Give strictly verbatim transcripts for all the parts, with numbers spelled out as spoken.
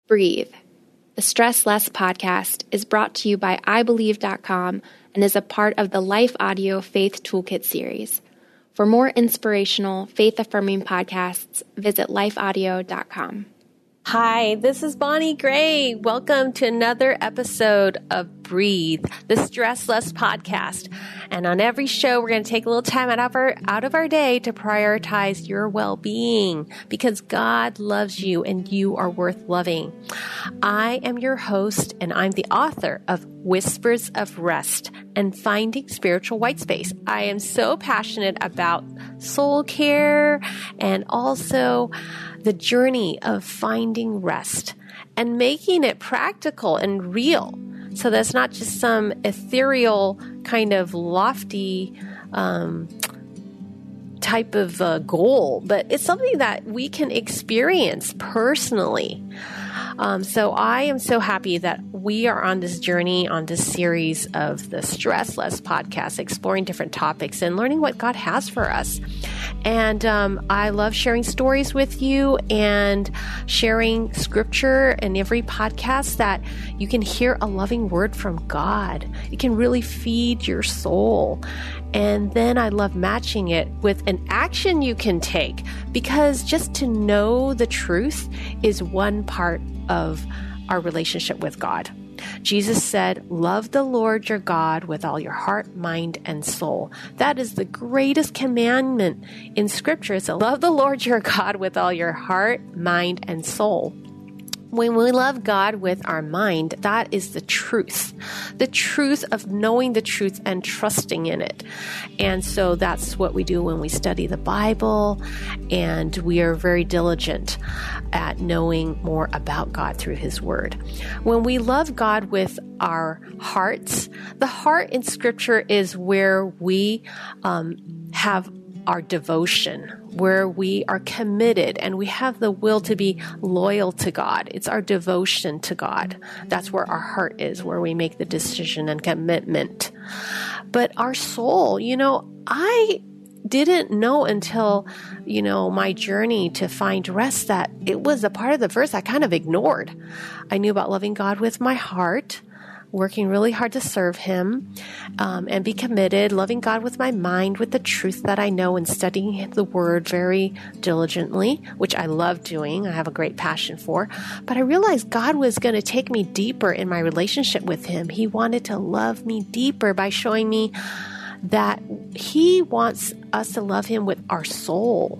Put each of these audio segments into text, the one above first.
Breathe. The Stress Less podcast is brought to you by I Believe dot com and is a part of the Life Audio Faith Toolkit series. For more inspirational, faith-affirming podcasts, visit life audio dot com. Hi, this is Bonnie Gray. Welcome to another episode of Breathe, the Stress Less podcast. And on every show, we're going to take a little time out of our, out of our day to prioritize your well-being because God loves you and you are worth loving. I am your host and I'm the author of Whispers of Rest and Finding Spiritual Whitespace. I am so passionate about soul care and also the journey of finding rest and making it practical and real. So that's not just some ethereal kind of lofty um, type of uh, goal, but it's something that we can experience personally. Um, so I am so happy that we are on this journey, on this series of the Stress Less podcast, exploring different topics and learning what God has for us. And um, I love sharing stories with you and sharing scripture in every podcast that you can hear a loving word from God. It can really feed your soul. And then I love matching it with an action you can take, because just to know the truth is one part of our relationship with God. Jesus said, love the Lord your God with all your heart, mind, and soul. That is the greatest commandment in Scripture. So love the Lord your God with all your heart, mind, and soul. When we love God with our mind, that is the truth, the truth of knowing the truth and trusting in it. And so that's what we do when we study the Bible, and we are very diligent at knowing more about God through His Word. When we love God with our hearts, the heart in Scripture is where we um, have our devotion, where we are committed and we have the will to be loyal to God. It's our devotion to God. That's where our heart is, where we make the decision and commitment. But our soul, you know, I didn't know until, you know, my journey to find rest that it was a part of the verse I kind of ignored. I knew about loving God with my heart, working really hard to serve Him, um, and be committed, loving God with my mind, with the truth that I know, and studying the Word very diligently, which I love doing. I have a great passion for. But I realized God was going to take me deeper in my relationship with Him. He wanted to love me deeper by showing me that He wants us to love Him with our soul.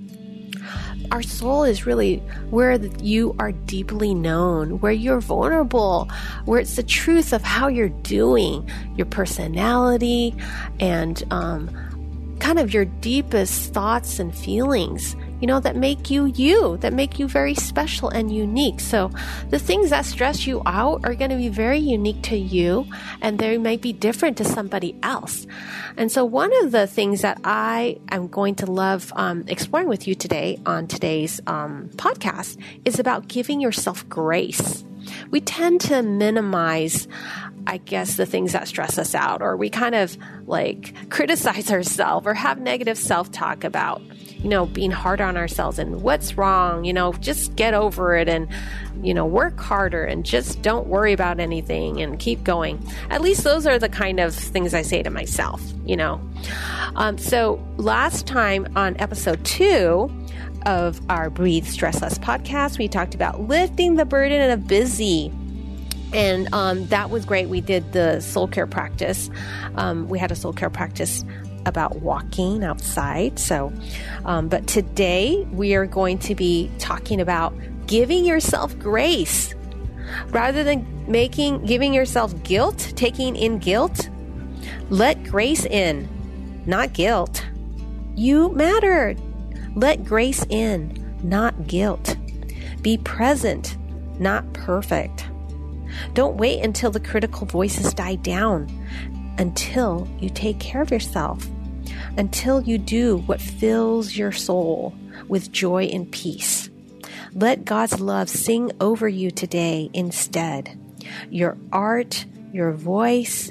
Our soul is really where you are deeply known, where you're vulnerable, where it's the truth of how you're doing, your personality, and um, kind of your deepest thoughts and feelings, you know, that make you you, that make you very special and unique. So the things that stress you out are going to be very unique to you, and they might be different to somebody else. And so one of the things that I am going to love um, exploring with you today on today's um, podcast is about giving yourself grace. We tend to minimize, I guess, the things that stress us out, or we kind of like criticize ourselves or have negative self-talk about, you know, being hard on ourselves and what's wrong, you know, just get over it and, you know, work harder and just don't worry about anything and keep going. At least those are the kind of things I say to myself, you know. Um, so last time on episode two of our Breathe Stress Less podcast, we talked about lifting the burden of busy. And um, that was great. We did the soul care practice. Um, we had a soul care practice about walking outside. So, um, but today we are going to be talking about giving yourself grace rather than making, giving yourself guilt, taking in guilt. Let grace in, not guilt. You matter. Let grace in, not guilt. Be present, not perfect. Don't wait until the critical voices die down, until you take care of yourself, until you do what fills your soul with joy and peace. Let God's love sing over you today instead. Your art, your voice,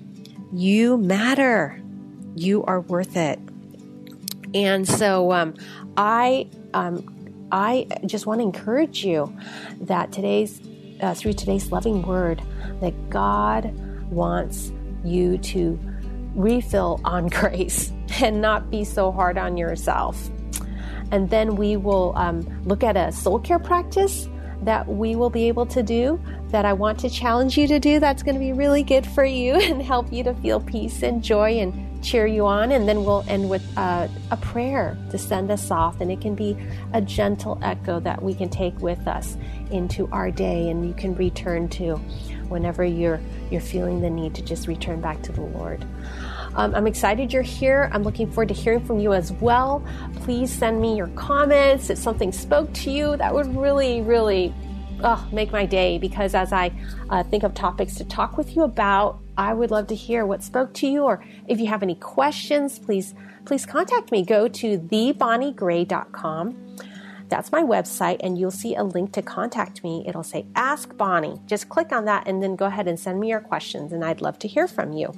you matter. You are worth it. And so um, I um, I just want to encourage you that today's, uh, through today's loving word, that God wants you to refill on grace and not be so hard on yourself. And then we will um, look at a soul care practice that we will be able to do, that I want to challenge you to do. That's going to be really good for you and help you to feel peace and joy and cheer you on. And then we'll end with uh, a prayer to send us off. And it can be a gentle echo that we can take with us into our day, and you can return to whenever you're you're feeling the need to just return back to the Lord. Um, I'm excited you're here. I'm looking forward to hearing from you as well. Please send me your comments. If something spoke to you, that would really, really oh, make my day, because as I uh, think of topics to talk with you about, I would love to hear what spoke to you. Or if you have any questions, please, please contact me. Go to the bonnie gray dot com. That's my website, and you'll see a link to contact me. It'll say Ask Bonnie. Just click on that and then go ahead and send me your questions, and I'd love to hear from you.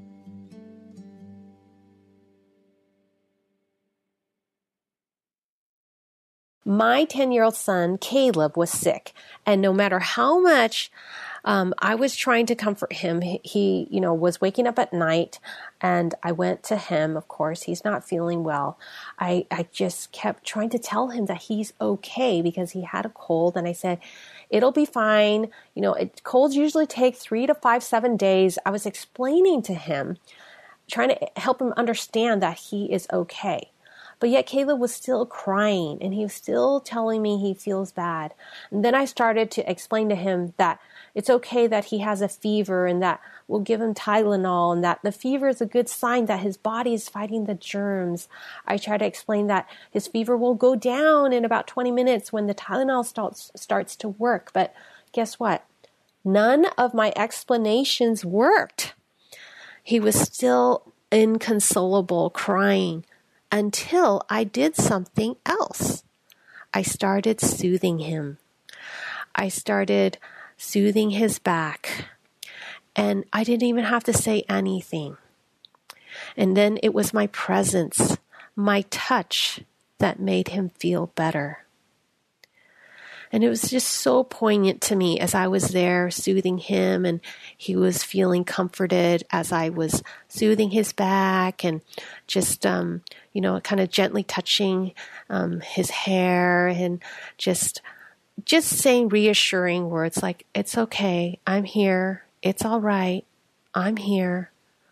My ten-year-old son, Caleb, was sick, and no matter how much um, I was trying to comfort him, he, he, you know, was waking up at night, and I went to him. Of course, he's not feeling well. I, I just kept trying to tell him that he's okay because he had a cold, and I said, it'll be fine. You know, it, colds usually take three to five, seven days. I was explaining to him, trying to help him understand that he is okay. But yet Caleb was still crying, and he was still telling me he feels bad. And then I started to explain to him that it's okay that he has a fever, and that we'll give him Tylenol, and that the fever is a good sign that his body is fighting the germs. I try to explain that his fever will go down in about twenty minutes when the Tylenol starts, starts to work. But guess what? None of my explanations worked. He was still inconsolable, crying, until I did something else. I started soothing him. I started soothing his back, and I didn't even have to say anything. And then it was my presence, my touch, that made him feel better. And it was just so poignant to me as I was there soothing him, and he was feeling comforted as I was soothing his back and just, um, you know, kind of gently touching um, his hair, and just, just saying reassuring words like, it's okay, I'm here, it's all right, I'm here.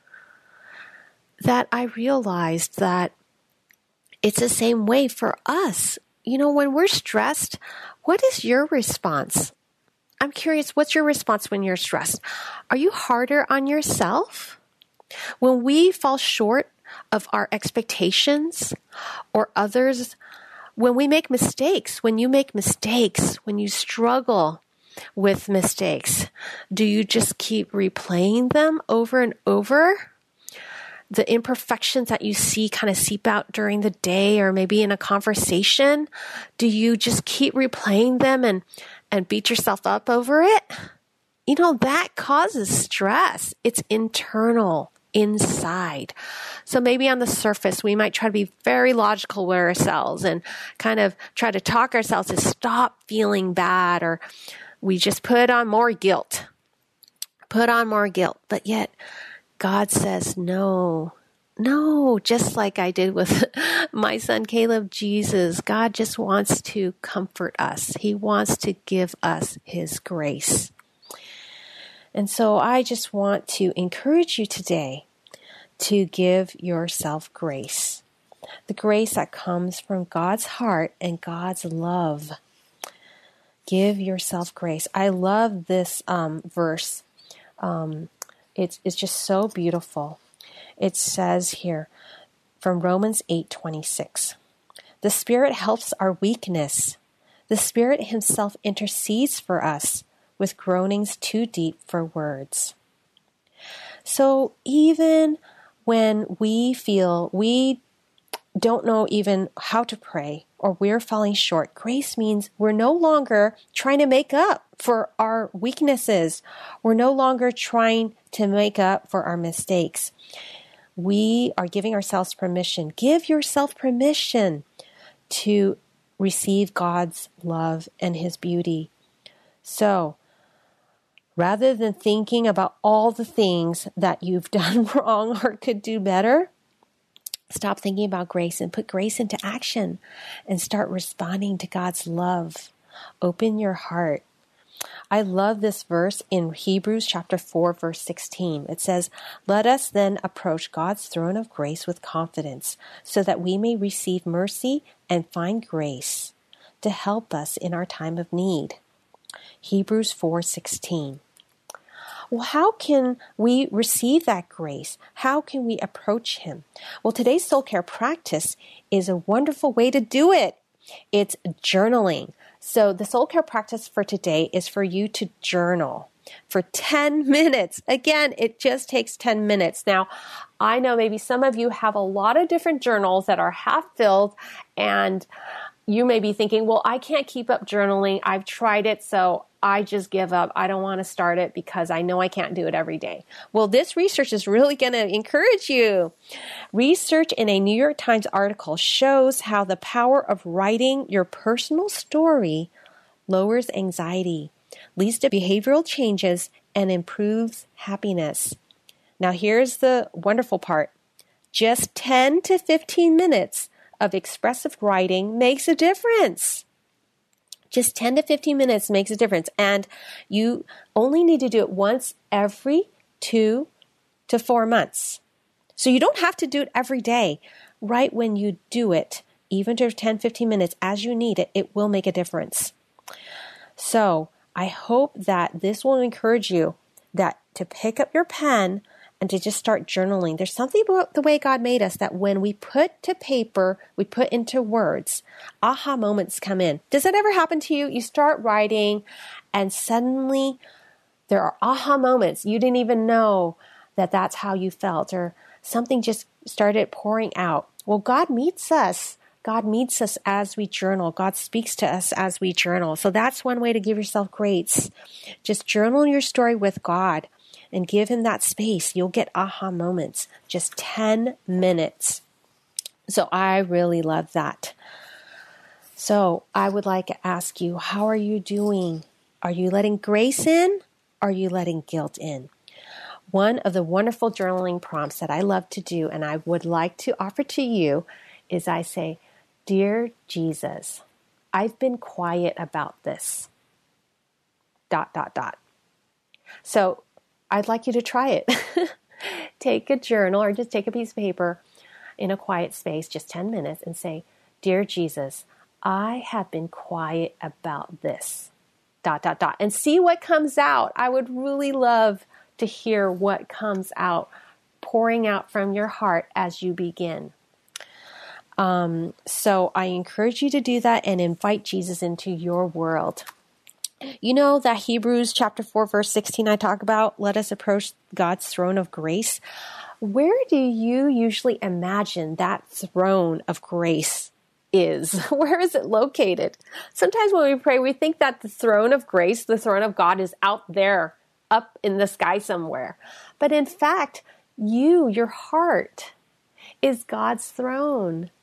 That I realized that it's the same way for us. You know, when we're stressed, what is your response? I'm curious, what's your response when you're stressed? Are you harder on yourself? When we fall short of our expectations or others, when we make mistakes, when you make mistakes, when you struggle with mistakes, do you just keep replaying them over and over? The imperfections that you see kind of seep out during the day or maybe in a conversation, do you just keep replaying them and, and beat yourself up over it? You know, that causes stress. It's internal, inside. So maybe on the surface, we might try to be very logical with ourselves and kind of try to talk ourselves to stop feeling bad, or we just put on more guilt, put on more guilt. But yet, God says, no, no, just like I did with my son Caleb, Jesus, God just wants to comfort us. He wants to give us His grace. And so I just want to encourage you today to give yourself grace, the grace that comes from God's heart and God's love. Give yourself grace. I love this um, verse. Um, It's, it's just so beautiful. It says here from Romans eight twenty-six, the Spirit helps our weakness. The Spirit Himself intercedes for us with groanings too deep for words. So even when we feel we don't know even how to pray, or we're falling short, grace means we're no longer trying to make up for our weaknesses. We're no longer trying to make up for our mistakes. We are giving ourselves permission. Give yourself permission to receive God's love and His beauty. So, rather than thinking about all the things that you've done wrong or could do better, stop thinking about grace and put grace into action and start responding to God's love. Open your heart. I love this verse in Hebrews chapter four, verse sixteen. It says, "Let us then approach God's throne of grace with confidence, so that we may receive mercy and find grace to help us in our time of need." Hebrews four sixteen. Well, how can we receive that grace? How can we approach Him? Well, today's soul care practice is a wonderful way to do it. It's journaling. So the soul care practice for today is for you to journal for ten minutes. Again, it just takes ten minutes. Now, I know maybe some of you have a lot of different journals that are half filled, and you may be thinking, well, I can't keep up journaling. I've tried it, so I just give up. I don't want to start it because I know I can't do it every day. Well, this research is really going to encourage you. Research in a New York Times article shows how the power of writing your personal story lowers anxiety, leads to behavioral changes, and improves happiness. Now, here's the wonderful part. Just ten to fifteen minutes of expressive writing makes a difference. Just ten to fifteen minutes makes a difference. And you only need to do it once every two to four months. So you don't have to do it every day. Right when you do it, even to ten, fifteen minutes as you need it, it will make a difference. So I hope that this will encourage you that to pick up your pen and to just start journaling. There's something about the way God made us that when we put to paper, we put into words, aha moments come in. Does that ever happen to you? You start writing and suddenly there are aha moments. You didn't even know that that's how you felt, or something just started pouring out. Well, God meets us. God meets us as we journal. God speaks to us as we journal. So that's one way to give yourself grace. Just journal your story with God and give Him that space. You'll get aha moments. Just ten minutes. So I really love that. So I would like to ask you, how are you doing? Are you letting grace in? Are you letting guilt in? One of the wonderful journaling prompts that I love to do and I would like to offer to you is I say, "Dear Jesus, I've been quiet about this. Dot, dot, dot." So I'd like you to try it. Take a journal or just take a piece of paper in a quiet space, just ten minutes, and say, "Dear Jesus, I have been quiet about this. Dot, dot, dot." And see what comes out. I would really love to hear what comes out, pouring out from your heart as you begin. Um, so I encourage you to do that and invite Jesus into your world. You know that Hebrews chapter four, verse sixteen I talk about, let us approach God's throne of grace. Where do you usually imagine that throne of grace is? Where is it located? Sometimes when we pray, we think that the throne of grace, the throne of God, is out there, up in the sky somewhere. But in fact, you, your heart, is God's throne.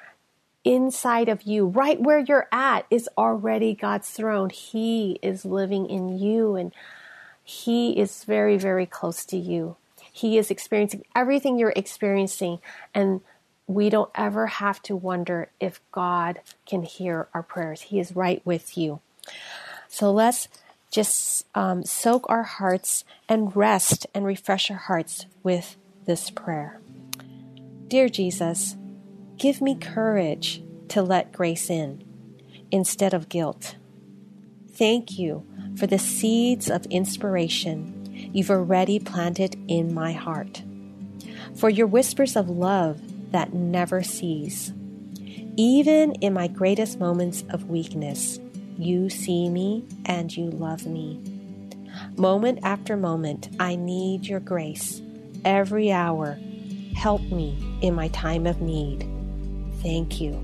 Inside of you, right where you're at, is already God's throne. He is living in you, and He is very, very close to you. He is experiencing everything you're experiencing, and we don't ever have to wonder if God can hear our prayers. He is right with you. So let's just um, soak our hearts and rest and refresh our hearts with this prayer. Dear Jesus, give me courage to let grace in instead of guilt. Thank you for the seeds of inspiration you've already planted in my heart, for your whispers of love that never cease. Even in my greatest moments of weakness, you see me and you love me. Moment after moment, I need your grace. Every hour, help me in my time of need. Thank you.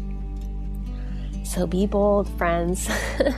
So be bold, friends.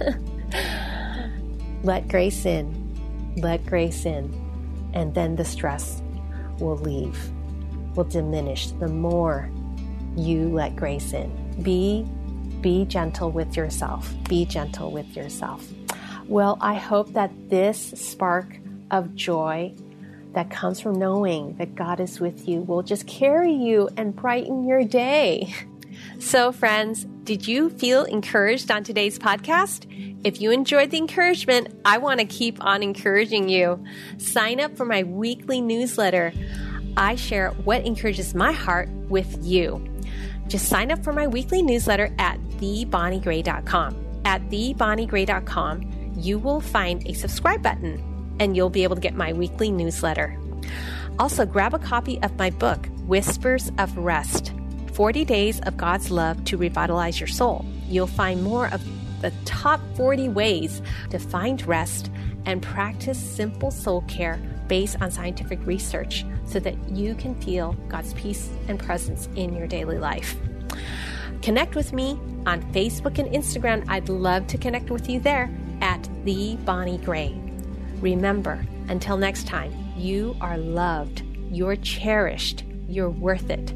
Let grace in. Let grace in. And then the stress will leave, will diminish the more you let grace in. Be Be gentle with yourself. Be gentle with yourself. Well, I hope that this spark of joy that comes from knowing that God is with you will just carry you and brighten your day. So, friends, did you feel encouraged on today's podcast? If you enjoyed the encouragement, I want to keep on encouraging you. Sign up for my weekly newsletter. I share what encourages my heart with you. Just sign up for my weekly newsletter at the bonnie gray dot com. At the bonnie gray dot com, you will find a subscribe button and you'll be able to get my weekly newsletter. Also, grab a copy of my book, Whispers of Rest, forty days of God's Love to Revitalize Your Soul. You'll find more of the top forty ways to find rest and practice simple soul care based on scientific research so that you can feel God's peace and presence in your daily life. Connect with me on Facebook and Instagram. I'd love to connect with you there at The Bonnie Gray. Remember, until next time, you are loved, you're cherished, you're worth it.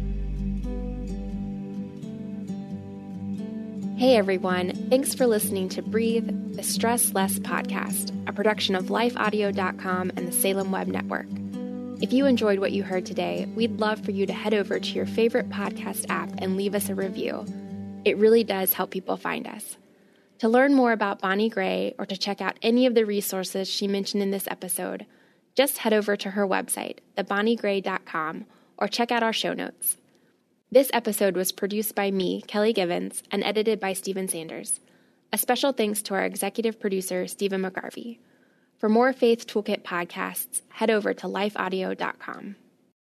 Hey everyone, thanks for listening to Breathe, the Stress Less podcast, a production of life audio dot com and the Salem Web Network. If you enjoyed what you heard today, we'd love for you to head over to your favorite podcast app and leave us a review. It really does help people find us. To learn more about Bonnie Gray or to check out any of the resources she mentioned in this episode, just head over to her website, the bonnie gray dot com, or check out our show notes. This episode was produced by me, Kelly Givens, and edited by Stephen Sanders. A special thanks to our executive producer, Stephen McGarvey. For more Faith Toolkit podcasts, head over to life audio dot com.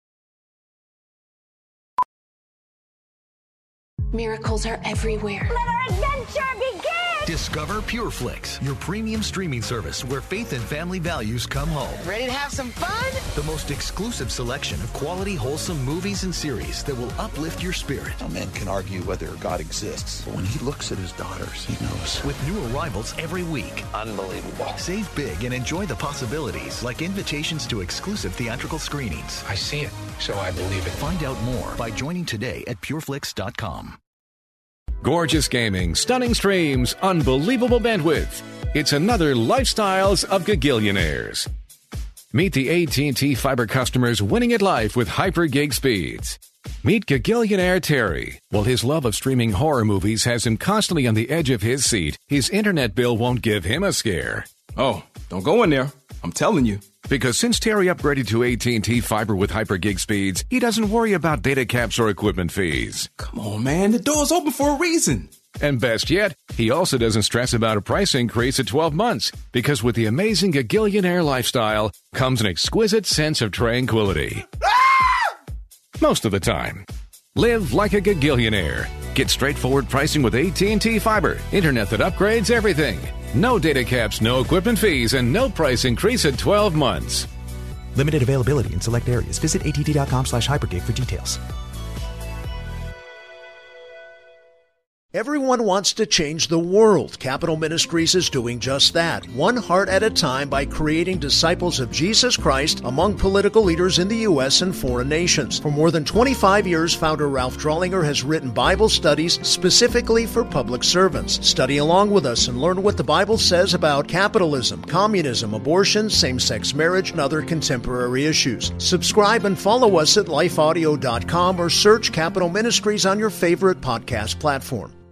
Miracles are everywhere. Let our adventure begin! Discover PureFlix, your premium streaming service where faith and family values come home. Ready to have some fun? The most exclusive selection of quality, wholesome movies and series that will uplift your spirit. A man can argue whether God exists, but when he looks at his daughters, he knows. With new arrivals every week. Unbelievable. Save big and enjoy the possibilities, like invitations to exclusive theatrical screenings. I see it, so I believe it. Find out more by joining today at pure flix dot com. Gorgeous gaming, stunning streams, unbelievable bandwidth. It's another Lifestyles of Gagillionaires. Meet the A T and T Fiber customers winning at life with hyper gig speeds. Meet Gagillionaire Terry. While his love of streaming horror movies has him constantly on the edge of his seat, his internet bill won't give him a scare. Oh, don't go in there. I'm telling you. Because since Terry upgraded to A T and T Fiber with hyper gig speeds, he doesn't worry about data caps or equipment fees. Come on, man. The door's open for a reason. And best yet, he also doesn't stress about a price increase at twelve months, because with the amazing Gagillionaire lifestyle comes an exquisite sense of tranquility. Most of the time. Live like a Gagillionaire. Get straightforward pricing with A T and T Fiber, internet that upgrades everything. No data caps, no equipment fees, and no price increase at twelve months. Limited availability in select areas. Visit A T T dot com slash hypergig for details. Everyone wants to change the world. Capital Ministries is doing just that, one heart at a time, by creating disciples of Jesus Christ among political leaders in the U S and foreign nations. For more than twenty-five years, founder Ralph Drollinger has written Bible studies specifically for public servants. Study along with us and learn what the Bible says about capitalism, communism, abortion, same-sex marriage, and other contemporary issues. Subscribe and follow us at life audio dot com or search Capital Ministries on your favorite podcast platform.